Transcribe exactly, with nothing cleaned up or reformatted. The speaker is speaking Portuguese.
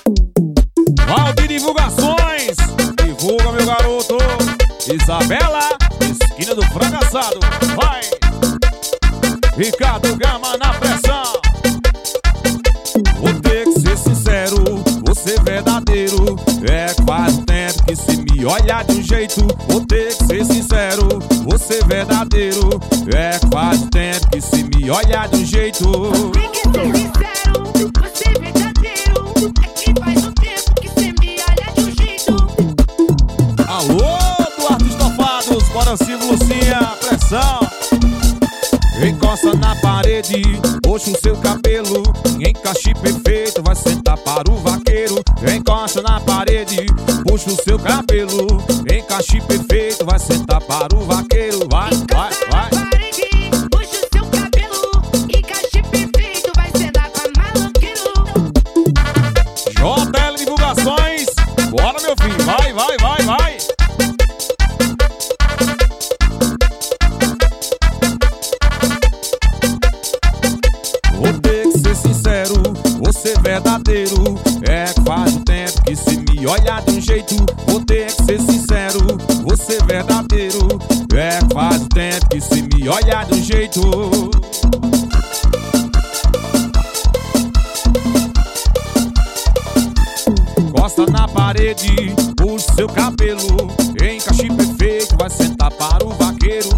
Valdir Divulgações, divulga meu garoto. Isabela, esquina do fracassado. Vai! Ricardo Gama na pressão. Vou ter que ser sincero, vou ser verdadeiro. É faz um tempo que se me olha de um jeito. Vou ter que ser sincero, vou ser verdadeiro. É faz um tempo que se me olha de um jeito. Tem que ser sincero, vou ser verdadeiro. É que faz um tempo que cê me olha de um jeito. Alô, Duarte Estofados, bora Silvio Lucinha, pressão. Encosta na parede, puxa o seu cabelo. Encaixe perfeito, vai sentar para o vaqueiro. Encosta na parede, puxa o seu cabelo. Encaixe perfeito, vai sentar para o vaqueiro. Vai, vai, vai. Puxa o seu cabelo, encaixe perfeito, vai sentar pra maloqueiro. J L Divulgações, bora meu filho, vai, vai, vai, vai. Vou ter que ser sincero, vou ser verdadeiro. É que faz um tempo que se me olha de um jeito. Vou ter que ser sincero, vou ser verdadeiro. É que faz um tempo que se me olha de um jeito. Encosta na parede, puxa seu cabelo. Encaixe perfeito, vai sentar para o vaqueiro.